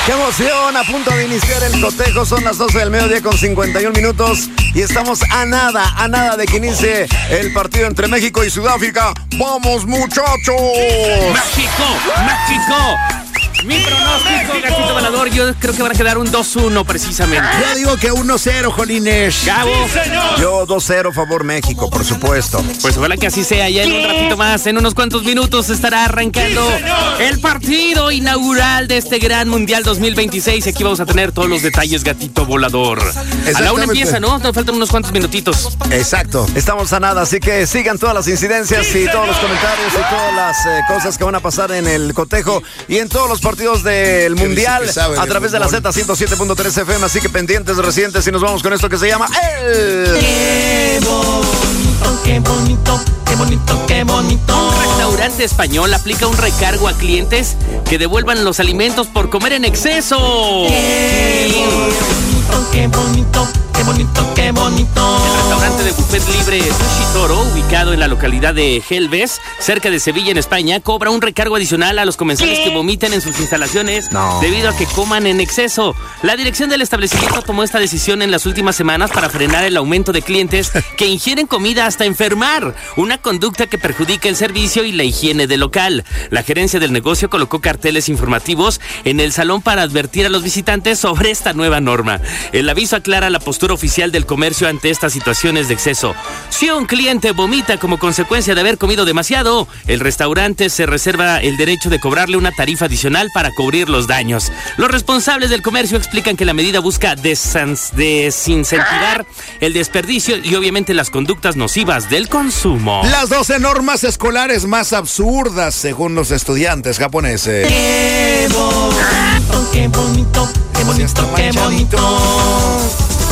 ¡Qué emoción! A punto de iniciar el cotejo. Son las 12 del mediodía con 51 minutos. Y estamos a nada de que inicie el partido entre México y Sudáfrica. ¡Vamos, muchachos! ¡México! Mi pronóstico, Gatito Volador, yo creo que van a quedar un 2-1 precisamente. Yo digo que 1-0, Jolines. Gabo. Yo 2-0 favor México, por supuesto. Pues ojalá que así sea. Ya en un ratito más, en unos cuantos minutos, estará arrancando el partido inaugural de este gran Mundial 2026. Aquí vamos a tener todos los detalles, Gatito Volador. A la 1 empieza, ¿no? Nos faltan unos cuantos minutitos. Exacto. Estamos a nada, así que sigan todas las incidencias y todos los comentarios y todas las cosas que van a pasar en el cotejo y en todos los partidos del Mundial a través de la Z107.3 FM, así que pendientes, residentes, y nos vamos con esto que se llama ¡Qué bonito, qué bonito, qué bonito, qué bonito! Un restaurante español aplica un recargo a clientes que devuelvan los alimentos por comer en exceso. ¡Qué bonito, qué bonito! ¡Qué bonito, qué bonito! El restaurante de buffet libre Sushi Toro, ubicado en la localidad de Gelbes, cerca de Sevilla, en España, cobra un recargo adicional a los comensales que vomiten en sus instalaciones debido a que coman en exceso. La dirección del establecimiento tomó esta decisión en las últimas semanas para frenar el aumento de clientes que ingieren comida hasta enfermar, una conducta que perjudica el servicio y la higiene del local. La gerencia del negocio colocó carteles informativos en el salón para advertir a los visitantes sobre esta nueva norma. El aviso aclara la postura oficial del comercio ante estas situaciones de exceso. Si un cliente vomita como consecuencia de haber comido demasiado, el restaurante se reserva el derecho de cobrarle una tarifa adicional para cubrir los daños. Los responsables del comercio explican que la medida busca desincentivar el desperdicio y obviamente las conductas nocivas del consumo. Las 12 normas escolares más absurdas según los estudiantes japoneses. ¡Qué bonito, qué bonito, qué bonito, qué bonito!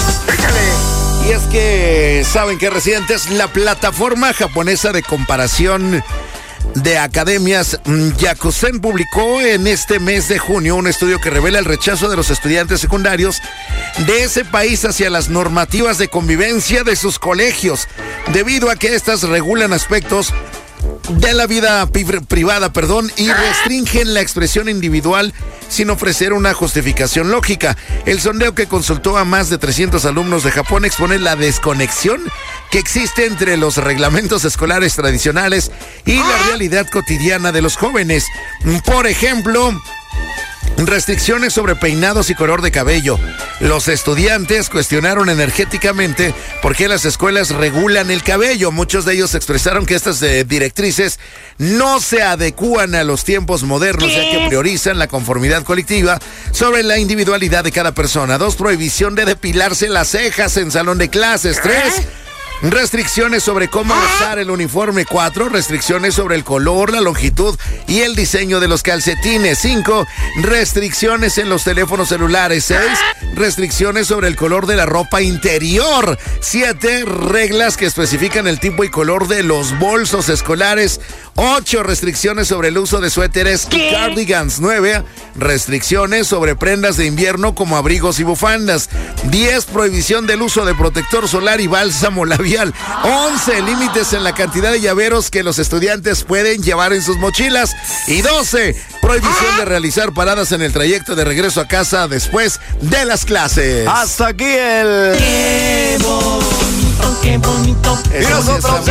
Y es que, ¿saben qué, residentes? La plataforma japonesa de comparación de academias Yakusen publicó en este mes de junio un estudio que revela el rechazo de los estudiantes secundarios de ese país hacia las normativas de convivencia de sus colegios, debido a que estas regulan aspectos de la vida privada, y restringen la expresión individual sin ofrecer una justificación lógica. El sondeo, que consultó a más de 300 alumnos de Japón, expone la desconexión que existe entre los reglamentos escolares tradicionales y la realidad cotidiana de los jóvenes. Por ejemplo, restricciones sobre peinados y color de cabello. Los estudiantes cuestionaron energéticamente por qué las escuelas regulan el cabello. Muchos de ellos expresaron que estas directrices no se adecúan a los tiempos modernos, ya que priorizan la conformidad colectiva sobre la individualidad de cada persona. 2, prohibición de depilarse las cejas en salón de clases. 3, restricciones sobre cómo usar el uniforme. 4, restricciones sobre el color, la longitud y el diseño de los calcetines. 5, restricciones en los teléfonos celulares. 6, restricciones sobre el color de la ropa interior. 7, reglas que especifican el tipo y color de los bolsos escolares. 8, restricciones sobre el uso de suéteres y cardigans. 9, restricciones sobre prendas de invierno como abrigos y bufandas. 10, prohibición del uso de protector solar y bálsamo labial. 11, límites en la cantidad de llaveros que los estudiantes pueden llevar en sus mochilas. Y 12, prohibición de realizar paradas en el trayecto de regreso a casa después de las clases. Hasta aquí el... ¡Qué bonito, qué bonito! Y nosotros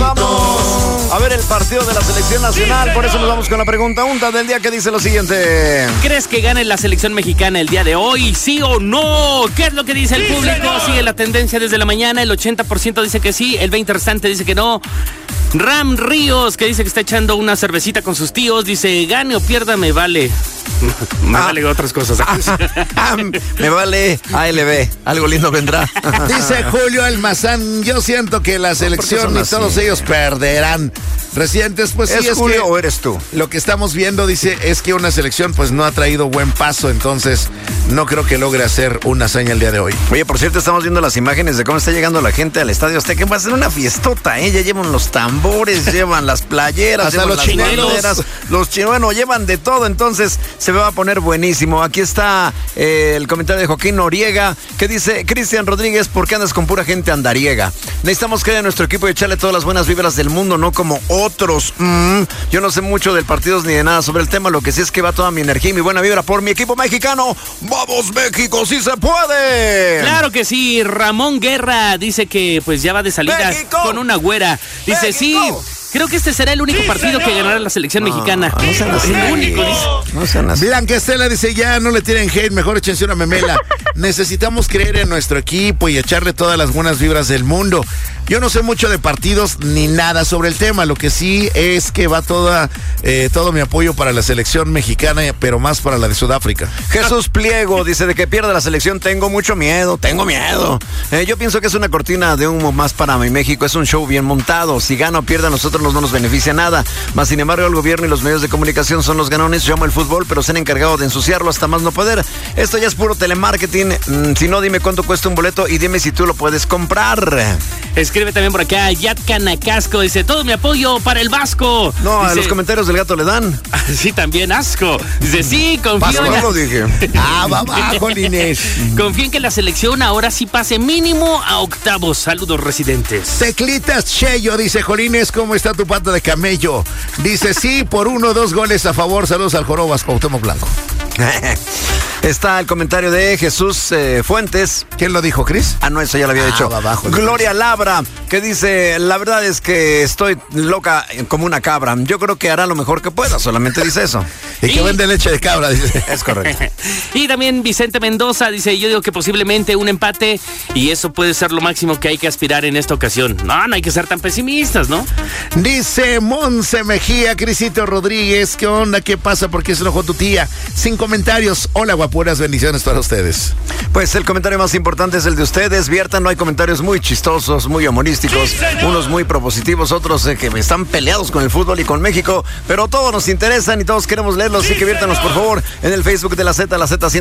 vamos a ver el partido de la selección nacional. Por eso nos vamos con la pregunta unta del día, que dice lo siguiente: ¿crees que gane la selección mexicana el día de hoy? ¿Sí o no? ¿Qué es lo que dice el público? Sigue la tendencia desde la mañana. El 80% dice que sí, el 20% restante dice que no. Ram Ríos, que dice que está echando una cervecita con sus tíos, dice: gane o pierda, me vale. Me vale otras cosas. Me vale ALB, algo lindo vendrá. Dice Julio Almazán: yo siento que la selección y todos ellos perderán. Residentes, pues sí, ¿es Julio o eres tú? Lo que estamos viendo, dice, es que una selección pues no ha traído buen paso, entonces no creo que logre hacer una hazaña el día de hoy. Oye, por cierto, estamos viendo las imágenes de cómo está llegando la gente al Estadio Azteca. Va a ser una fiestota, ¿eh? Ya llevan los tambores, llevan las playeras, hasta llevan los las chinelos. banderas, los chinelos, llevan de todo, entonces se va a poner buenísimo. Aquí está el comentario de Joaquín Noriega, que dice: Cristian Rodríguez, ¿por qué andas con pura gente andariega? Necesitamos creer en nuestro equipo y echarle todas las buenas vibras del mundo, no como otros. Yo no sé mucho del partidos ni de nada sobre el tema, lo que sí es que va toda mi energía y mi buena vibra por mi equipo mexicano. ¡Vamos, México! ¡Sí se puede! Claro que sí. Ramón Guerra dice que pues ya va de salida ¡México! Con una güera. Dice: ¡México! sí, creo que este será el único partido que ganará la selección mexicana. No sean así. El único, dice. No sean así. Blanca Estela dice: ya no le tiren hate, mejor échense una memela. Necesitamos creer en nuestro equipo y echarle todas las buenas vibras del mundo. Yo no sé mucho de partidos ni nada sobre el tema. Lo que sí es que va todo mi apoyo para la selección mexicana, pero más para la de Sudáfrica. Jesús Pliego dice: de que pierda la selección tengo mucho miedo, yo pienso que es una cortina de humo más para mi México, es un show bien montado. Si gana o pierde a nosotros no nos beneficia nada. Más sin embargo, el gobierno y los medios de comunicación son los ganones. Yo amo el fútbol, pero se han encargado de ensuciarlo hasta más no poder. Esto ya es puro telemarketing. Si no, dime cuánto cuesta un boleto y dime si tú lo puedes comprar. Escribe también por acá Yatca Nacasco, dice: todo mi apoyo para el Vasco. No, dice, a los comentarios del gato le dan. Sí, también asco. Dice: sí, confío Vasco, no lo dije. Va abajo, Inés. Confío en que la selección ahora sí pase mínimo a octavos. Saludos, residentes. Teclitas Cheyo dice: Jolines, ¿cómo está tu pata de camello? Dice: sí, por 1 o 2 goles a favor. Saludos al Jorobas, Cuauhtémoc Blanco. Está el comentario de Jesús Fuentes. ¿Quién lo dijo, Cris? No, eso ya lo había dicho. Abajo, Gloria Labra, que dice: la verdad es que estoy loca como una cabra. Yo creo que hará lo mejor que pueda, solamente dice eso. Y que vende leche de cabra, dice. Es correcto. Y también Vicente Mendoza dice: yo digo que posiblemente un empate y eso puede ser lo máximo que hay que aspirar en esta ocasión. No hay que ser tan pesimistas, ¿no? Dice Monse Mejía: Crisito Rodríguez, ¿qué onda? ¿Qué pasa? ¿Por qué se enojó tu tía? Sin comentarios. Hola, guapuras, bendiciones para ustedes. Pues el comentario más importante es el de ustedes. Viertan, no hay comentarios muy chistosos, muy humorísticos, unos muy propositivos, otros que están peleados con el fútbol y con México, pero todos nos interesan y todos queremos leerlos, así que viértanos por favor en el Facebook de la Z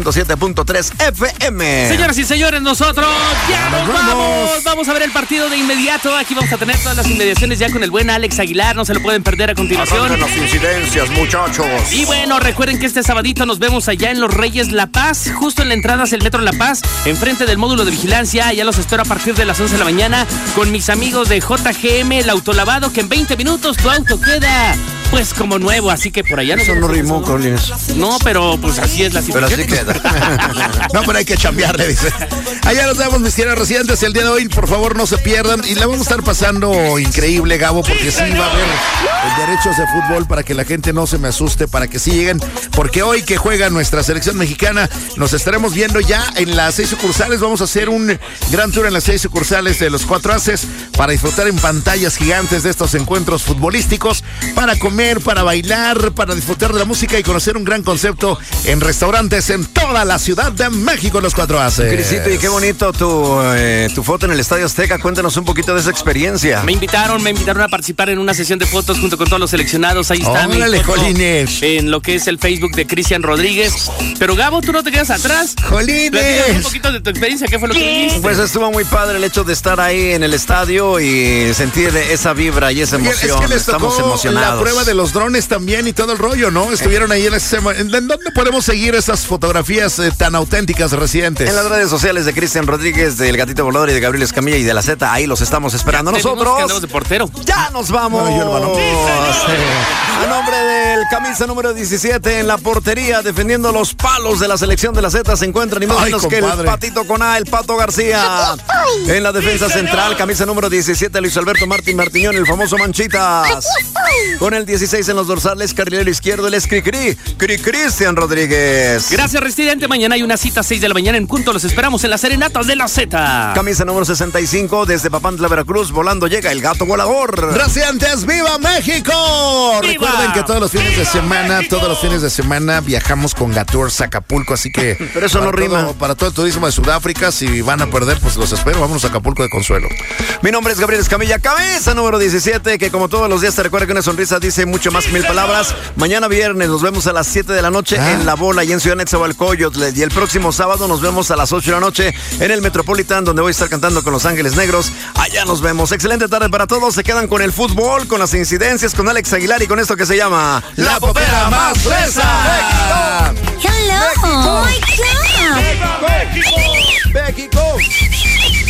107.3 FM. Señoras y señores, nosotros ya nos vamos. Vamos a ver el partido de inmediato. Aquí vamos a tener todas las inmediaciones ya con el buen Alex Aguilar. No se lo pueden perder a continuación. Arrancan las incidencias, muchachos. Y bueno, recuerden que este sabadito nos vemos allá en Los Reyes La Paz, justo en la entrada hacia el Metro La Paz, enfrente del módulo de vigilancia. Ya los espero a partir de las 11 de la mañana con mis amigos de JGM, el autolavado, que en 20 minutos tu auto queda pues como nuevo, así que por allá Eso no rimó, Collins. No, pero pues así es la situación. Pero así queda. No, pero hay que chambearle, dice. Allá nos vemos, mis queridos residentes. El día de hoy, por favor, no se pierdan. Y la vamos a estar pasando increíble, Gabo, porque sí va a haber derechos de fútbol para que la gente no se me asuste, para que sí lleguen. Porque hoy que juega nuestra selección mexicana, nos estaremos viendo ya en las 6 sucursales. Vamos a hacer un gran tour en las 6 sucursales de los 4 Aces para disfrutar en pantallas gigantes de estos encuentros futbolísticos, para comer, para bailar, para disfrutar de la música y conocer un gran concepto en restaurantes en toda la Ciudad de México, los 4 Aces. Crisito, y qué bonito tu foto en el Estadio Azteca. Cuéntanos un poquito de esa experiencia. Me invitaron a participar en una sesión de fotos junto con todos los seleccionados. Ahí está mi foto en lo que es el Facebook de Cristian Rodríguez. Pero Gabo, tú no te quedas atrás. ¡Jolines! Platícanos un poquito de tu experiencia. ¿Qué fue lo que viviste? Pues estuvo muy padre el hecho de estar ahí en el estadio y sentir esa vibra y esa emoción. Es que les tocó Estamos emocionados. la prueba de los drones también y todo el rollo, ¿no? Estuvieron ahí en ese... ¿En dónde podemos seguir esas fotografías tan auténticas, residentes? En las redes sociales de Cristian Rodríguez, del Gatito Volador y de Gabriel Escamilla y de la Z. Ahí los estamos esperando. Nosotros de portero. ya nos vamos. No, yo el balón. A nombre del camisa número 17 en la portería, defendiendo los palos de la selección de la Z, se encuentra ni más Ay, menos que el compadre. Patito con A, el Pato García. En la defensa central, camisa número 17, Luis Alberto Martiñón, el famoso Manchitas. Con el 16 en los dorsales, carrilero izquierdo, el Cristian Rodríguez. Gracias, residente. Mañana hay una cita a 6 de la mañana en punto. Los esperamos en las serenatas de la Z. Camisa número 65, desde Papantla, Veracruz, volando llega el Gato Volador. ¡Residentes, ¡viva México! ¡Viva! Recuerden que todos los fines de semana viajamos con Gatours a Acapulco, así que... Pero eso no rima. Para todo el turismo de Sudáfrica, si van a perder, pues los espero. Vámonos a Acapulco de consuelo. Mi nombre es Gabriel Escamilla, cabeza número 17, que como todos los días te recuerda que una sonrisa dice dice mucho más que 1000 palabras. Mañana viernes nos vemos a las 7 de la noche en La Bola y en Ciudad Nezahualcóyotl. Y el próximo sábado nos vemos a las 8 de la noche en el Metropolitan, donde voy a estar cantando con Los Ángeles Negros. Allá nos vemos. Excelente tarde para todos. Se quedan con el fútbol, con las incidencias, con Alex Aguilar y con esto que se llama La Popera Más Fresa. Hello. Oh my God. México.